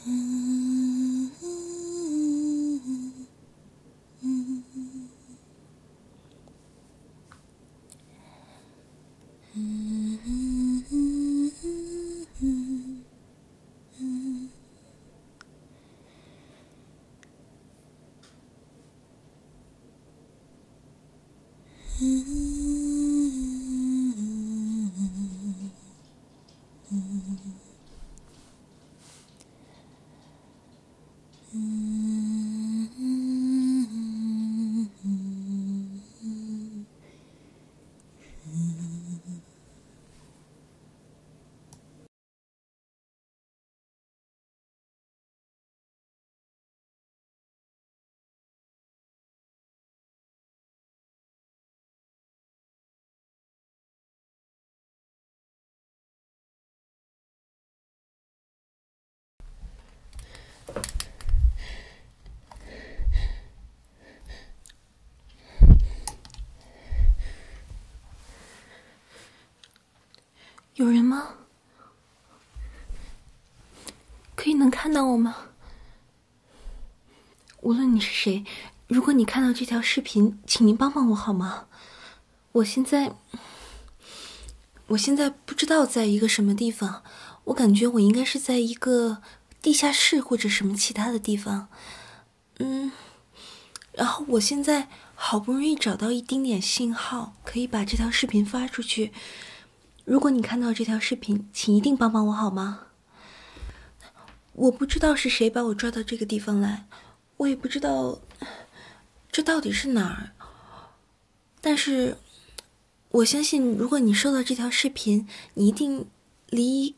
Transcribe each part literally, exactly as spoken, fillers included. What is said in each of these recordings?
有人吗？可以能看到我吗？无论你是谁，如果你看到这条视频，请您帮帮我好吗？我现在，我现在不知道在一个什么地方，我感觉我应该是在一个地下室或者什么其他的地方。嗯，然后我现在好不容易找到一丁点信号，可以把这条视频发出去。如果你看到这条视频，请一定帮帮我好吗？我不知道是谁把我抓到这个地方来，我也不知道这到底是哪儿。但是我相信，如果你收到这条视频，你一定离……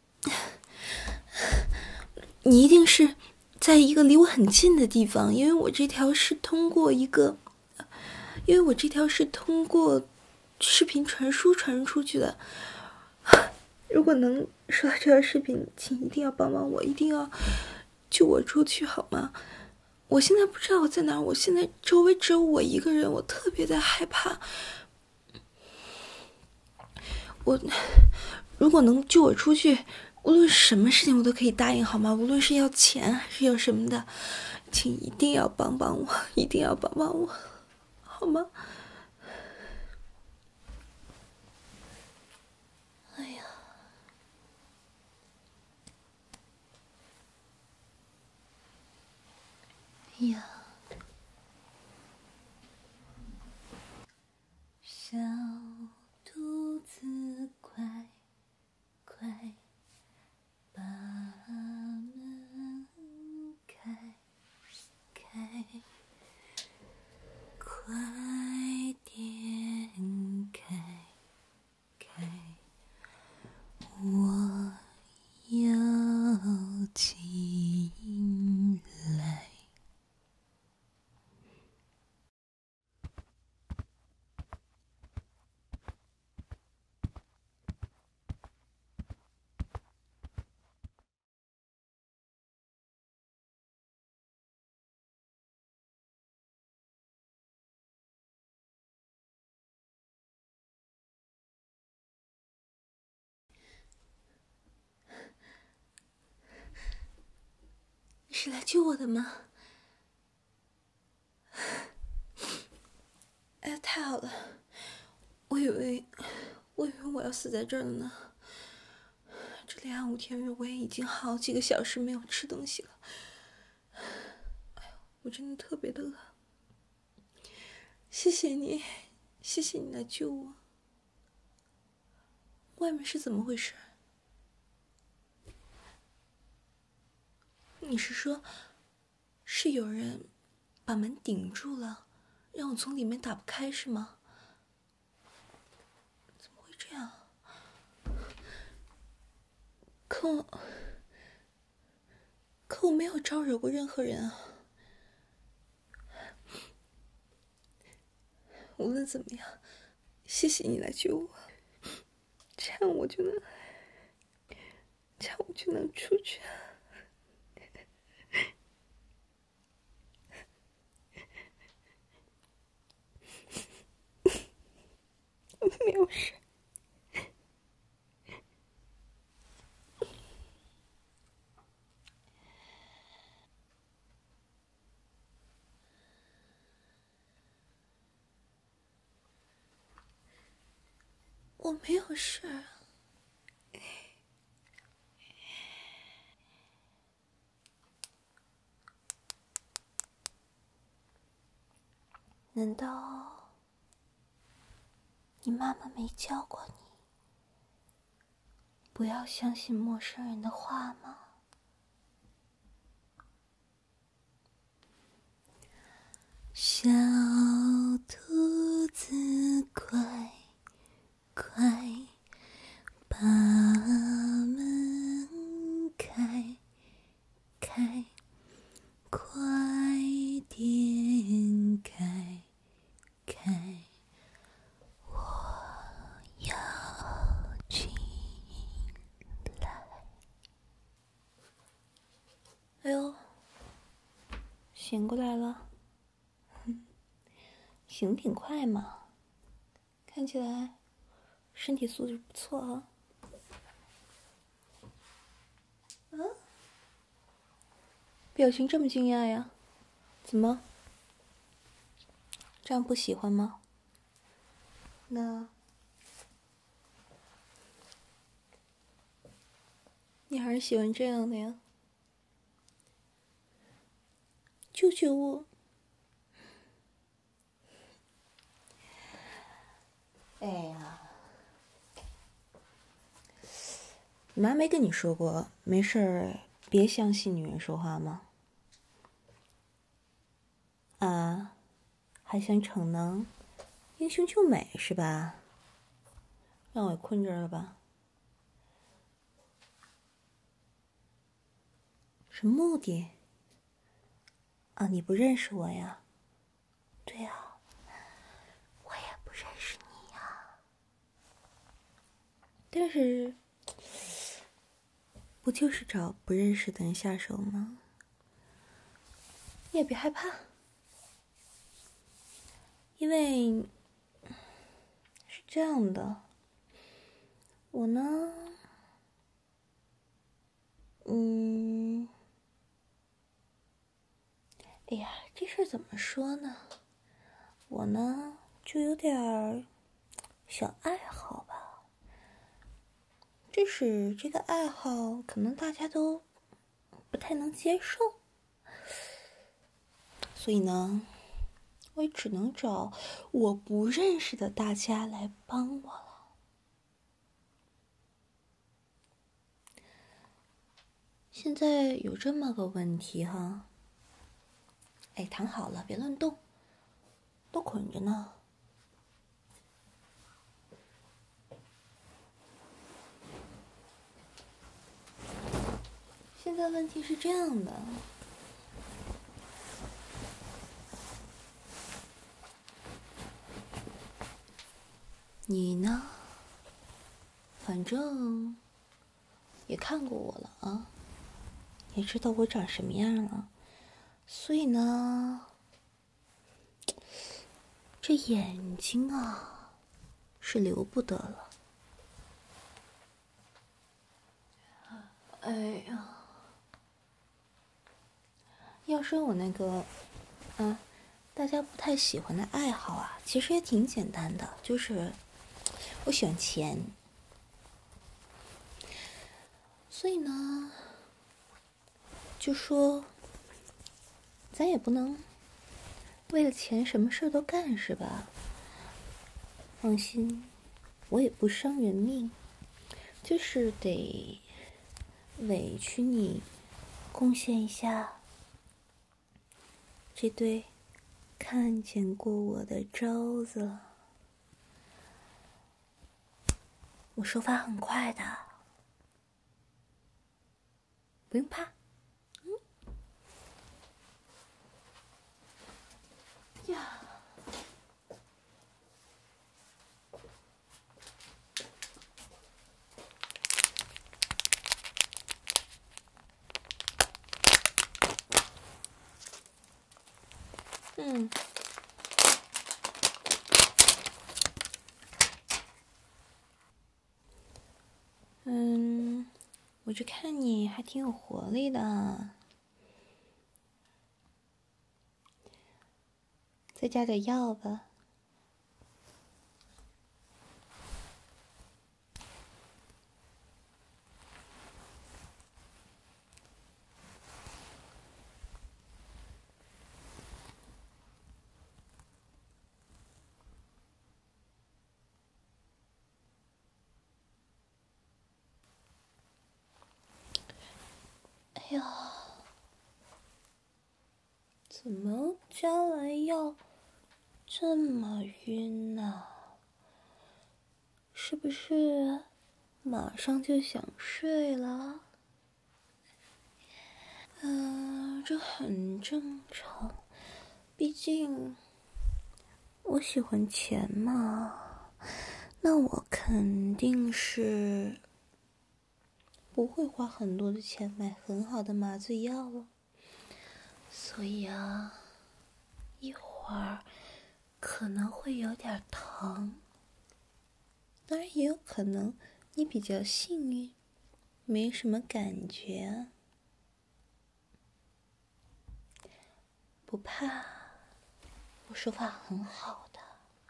你一定是在一个离我很近的地方，因为我这条是通过一个……因为我这条是通过视频传输传出去的。如果能收到这条视频，请一定要帮帮我，一定要救我出去好吗？我现在不知道我在哪儿，我现在周围只有我一个人，我特别的害怕。我如果能救我出去，无论什么事情我都可以答应好吗？无论是要钱还是要什么的，请一定要帮帮我，一定要帮帮我好吗？哎呀，哎呀，小兔子快快把门开开，快点开开，我要进来。你是来救我的吗？哎呀，太好了！我以为，我以为我要死在这儿了呢。这里暗无天日，我也已经好几个小时没有吃东西了。哎呦，我真的特别的饿。谢谢你，谢谢你来救我。外面是怎么回事？你是说，是有人把门顶住了，让我从里面打不开是吗？怎么会这样？可我，可我没有招惹过任何人啊。无论怎么样，谢谢你来救我，这样我就能，这样我就能出去。没有事。 我没有事。难道你妈妈没教过你不要相信陌生人的话吗？小兔子快快把门开开，快点开开，我要进来。哎呦，醒过来了。醒挺快嘛，看起来身体素质不错啊。嗯，表情这么惊讶呀？怎么？这样不喜欢吗？那你还是喜欢这样的呀？救救我！哎呀，你妈没跟你说过没事儿别相信女人说话吗？啊，还想逞能，英雄救美是吧？让我困着了吧？什么目的？啊，你不认识我呀？对呀，我也不认识你呀。但是，不就是找不认识的人下手吗？你也别害怕，因为是这样的，我呢，嗯，哎呀，这事儿怎么说呢？我呢，就有点儿小爱好吧。即使这个爱好可能大家都不太能接受，所以呢，我也只能找我不认识的大家来帮我了。现在有这么个问题哈，哎，躺好了，别乱动，都捆着呢。现在问题是这样的，你呢，反正也看过我了啊，也知道我长什么样了，所以呢，这眼睛啊是留不得了。哎呀，要说我那个啊，大家不太喜欢的爱好啊，其实也挺简单的，就是我喜欢钱，所以呢，就说咱也不能为了钱什么事儿都干，是吧？放心，我也不伤人命，就是得委屈你贡献一下这对看见过我的招子了。我手法很快的，不用怕。嗯呀，嗯，嗯，我这看你还挺有活力的，再加点药吧。 呀，怎么加完药这么晕呢？是不是马上就想睡了？嗯、呃，这很正常，毕竟我喜欢钱嘛，那我肯定是不会花很多的钱买很好的麻醉药了。所以啊，一会儿可能会有点疼，当然也有可能你比较幸运，没什么感觉。不怕，我手法很好的。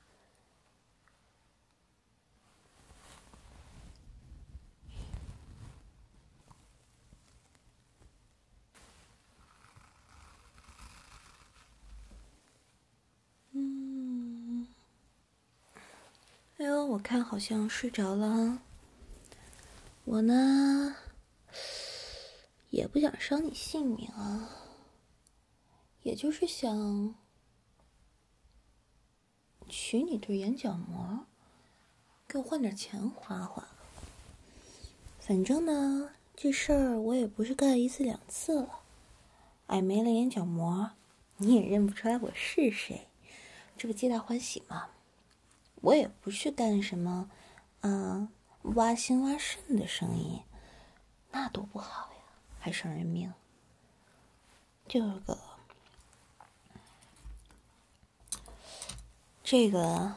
嗯，哎呦，我看好像睡着了啊。我呢，也不想伤你性命啊，也就是想取你对眼角膜，给我换点钱花花。反正呢，这事儿我也不是干一次两次了。哎，没了眼角膜，你也认不出来我是谁，这不皆大欢喜吗？我也不是干什么，啊、呃，挖心挖肾的生意，那多不好呀，还伤人命。这个，这个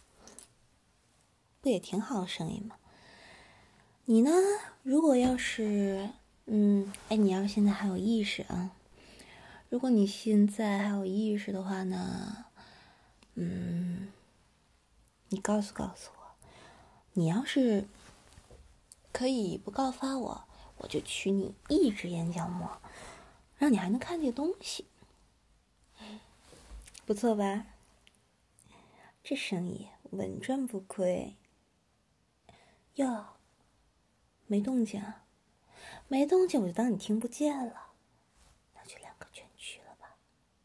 不也挺好的生意吗？你呢？如果要是，嗯，哎，你要是现在还有意识啊，如果你现在还有意识的话呢，嗯，你告诉告诉我，你要是可以不告发我，我就取你一只眼角膜，让你还能看见东西，不错吧？这生意稳赚不亏。哟，没动静啊？没动静我就当你听不见了，那就两个全去了吧。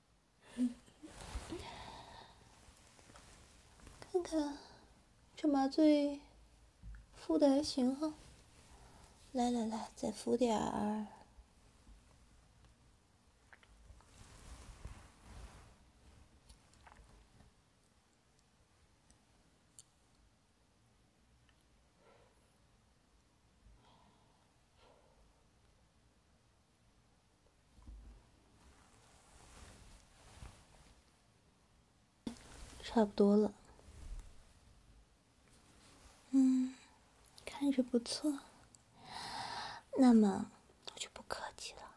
看看这麻醉敷的还行哈，来来来，再敷点儿。差不多了，嗯，看着不错。那么我就不客气了。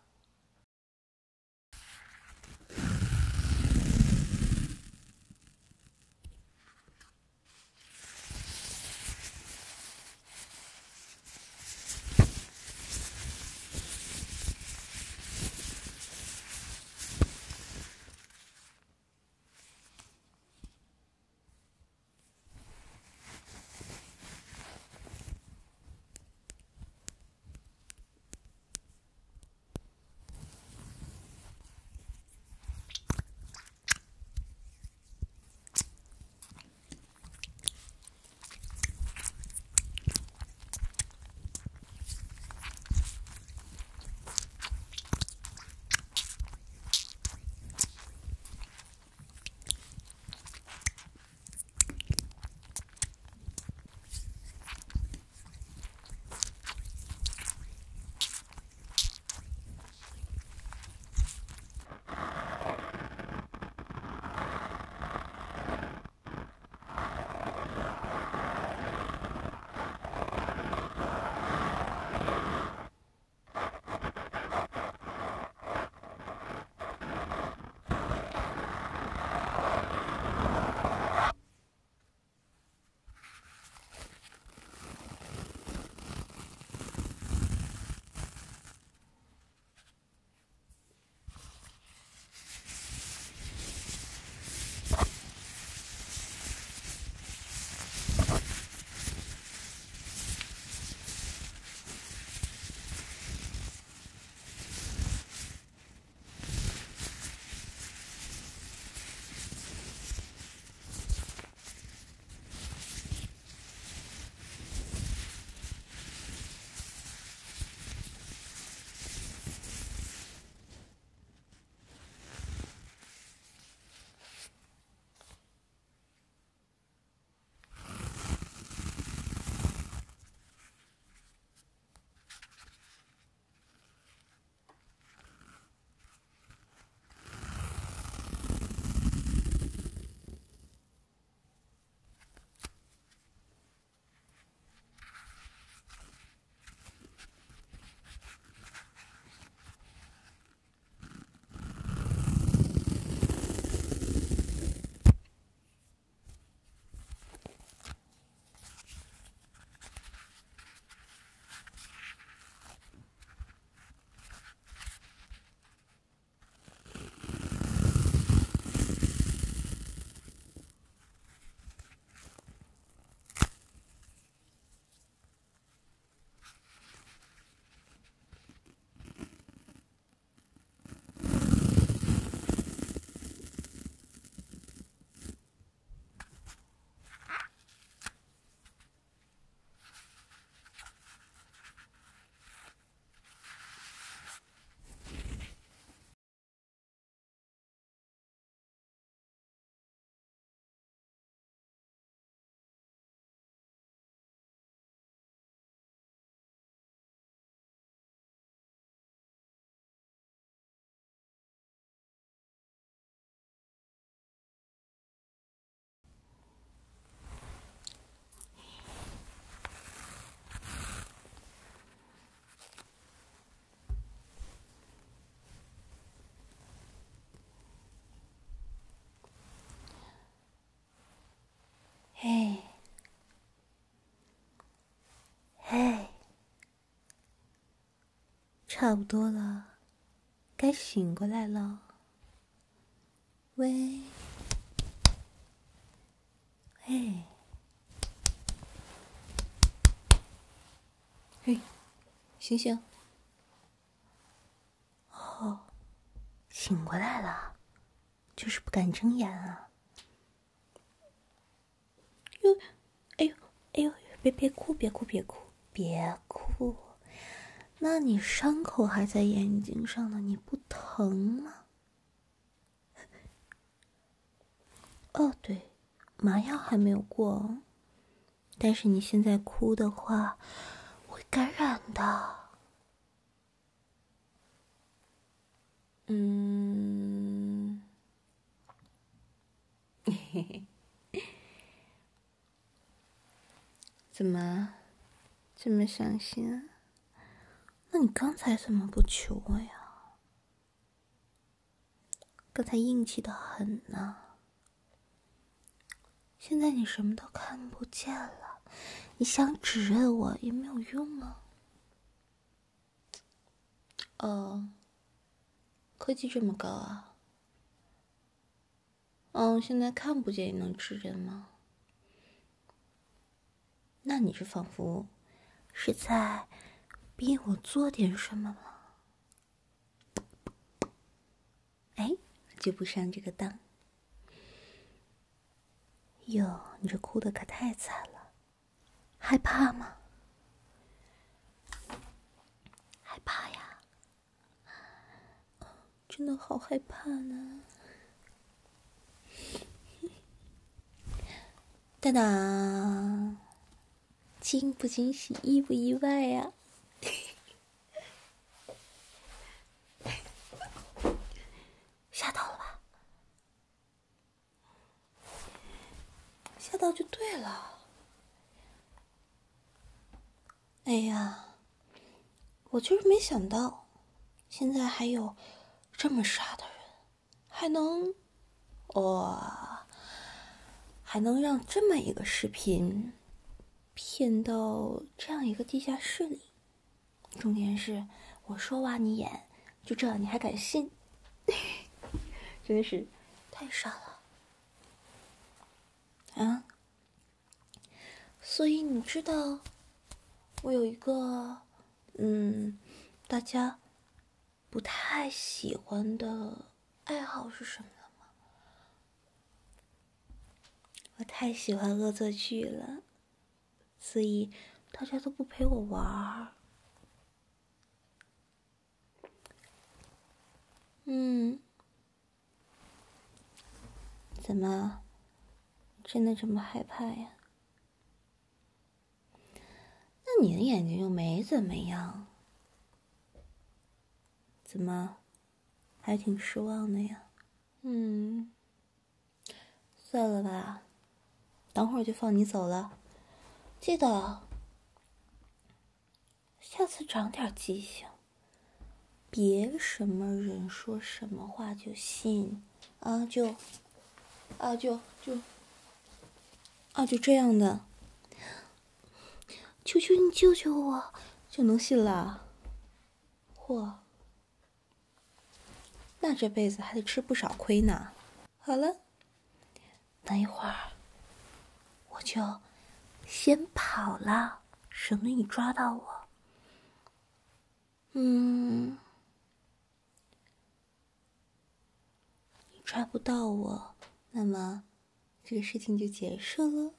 差不多了，该醒过来了。喂，喂，嘿，醒醒！哦，醒过来了，就是不敢睁眼啊。哟，哎呦，哎呦，别别哭，别哭，别哭，别哭。那你伤口还在眼睛上呢，你不疼吗？哦，对，麻药还没有过，但是你现在哭的话，会感染的。嗯，嘿嘿嘿，怎么这么伤心啊？那你刚才怎么不求我呀？刚才硬气的很呢。现在你什么都看不见了，你想指认我也没有用啊。哦，科技这么高啊？哦，现在看不见也能指认吗？那你这仿佛是在逼我做点什么吗？哎，就不上这个当。哟，你这哭的可太惨了，害怕吗？害怕呀，真的好害怕呢。当当，惊不惊喜，意不意外呀？吓到了吧？吓到就对了。哎呀，我就是没想到，现在还有这么傻的人，还能，哇，还能让这么一个视频骗到这样一个地下室里。重点是，我说挖你眼，就这你还敢信？真的是太傻了啊！所以你知道我有一个嗯大家不太喜欢的爱好是什么了吗？我太喜欢恶作剧了，所以大家都不陪我玩儿。嗯，怎么真的这么害怕呀？那你的眼睛又没怎么样，怎么还挺失望的呀？嗯，算了吧，等会儿就放你走了。记得下次长点记性，别什么人说什么话就信啊，就啊就就啊就这样的，求求你救救我就能信了。嚯，那这辈子还得吃不少亏呢。好了，等一会儿我就先跑了，省得你抓到我。嗯，你抓不到我，那么这个事情就结束了。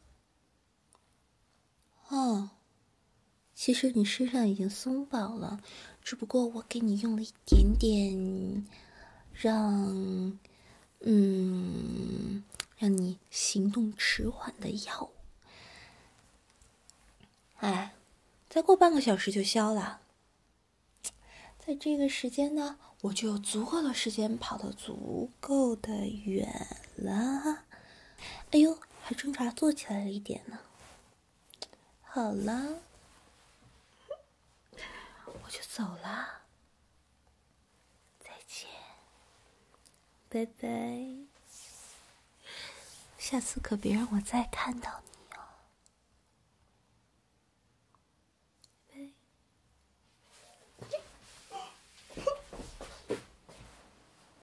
哦，其实你身上已经松绑了，只不过我给你用了一点点让嗯让你行动迟缓的药物。哎，再过半个小时就消了。在这个时间呢，我就有足够的时间跑得足够的远了。哎呦，还挣扎坐起来了一点呢。好了，我就走了。再见，拜拜。下次可别让我再看到你。